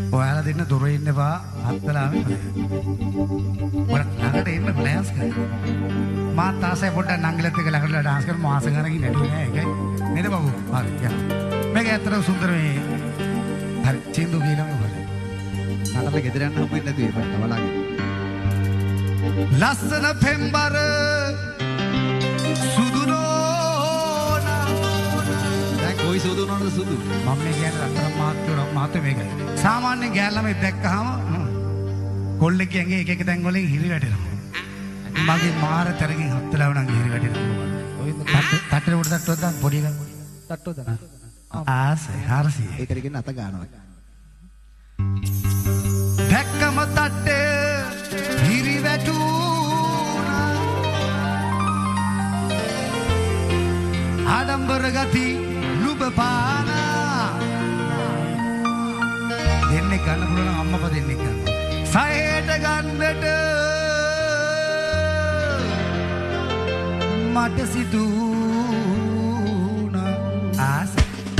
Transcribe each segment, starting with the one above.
ඔයාලා දෙන්න දොරේ ඉන්න එපා අත්තලාම ඔයාලා ළඟට එන්න ඩාන්ස් කරන්න මා තාසයි පොඩ්ඩක් නංගිලත් එක්ක ළඟට ඩාන්ස් කරමු මාස ගණනකින් නැටුවේ නෑ ඒකයි නේද බබු හරි යන්න මේක ඇත්තටම සුන්දර මේ හරි චින්දු කියලා මේ හරි නටල ගෙදර යන්න හම්බ වෙන්නේ නැතුව ඒකට බලාගෙන ලස්සන පෙම්බර සුදුනෝනා දැන් කොයි සුදු උනනද සුදු මම මේ කියන්නේ අතර මාත්‍ය මේකයි සාමාන්‍යයෙන් ගෑල්ලම දැක්කහම කොල්ලෙක් ඇඟේ එක එක තැන් වලින් හිරි වැටෙනවා මගේ මාර තරකින් හත්තලව නම් හිරි වැටෙනවා ඔය තට්ටේ උඩ තට්ටුවක් දාන්න පොඩි එකක් තට්ටුව දාන්න ආසයි 400 ඒකට කියන අත ගන්නවා දැක්කම තට්ටේ හිරි වැටුණා ආඩම්බර ගති නුඹ පානා දෙන්නේ ගන්න පුළුවන් නම් අම්මපා දෙන්නේ ගන්න සයයට ගන්නට මට සිදුණා ආස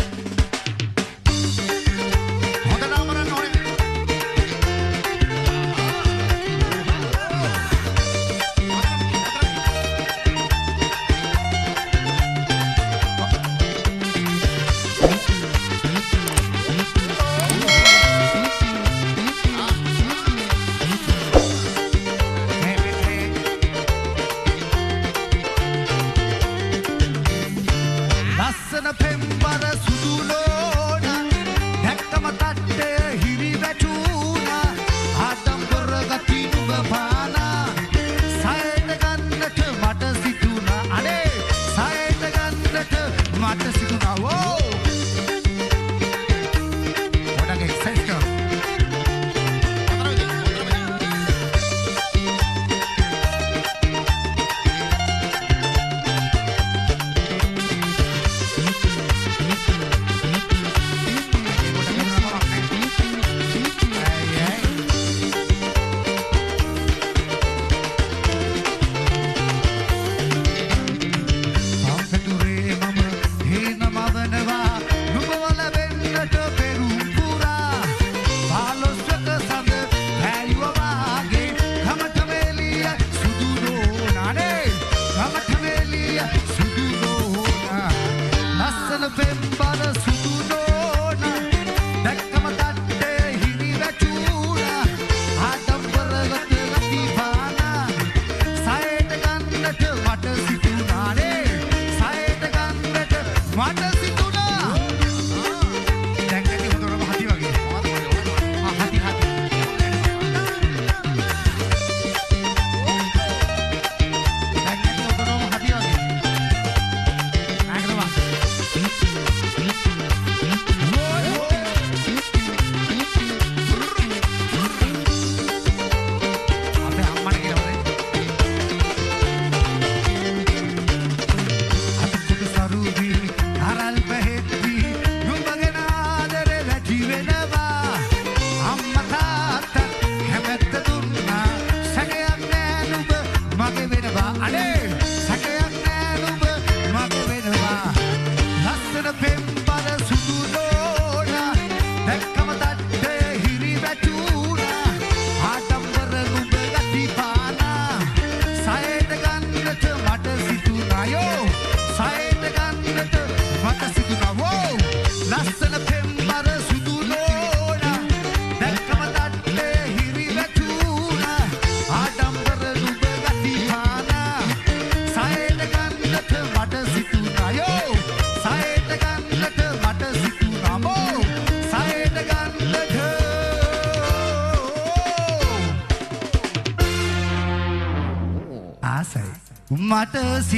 මට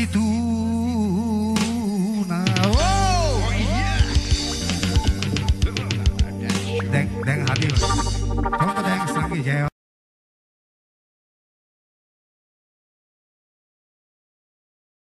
සිතුණා දැන් හදිව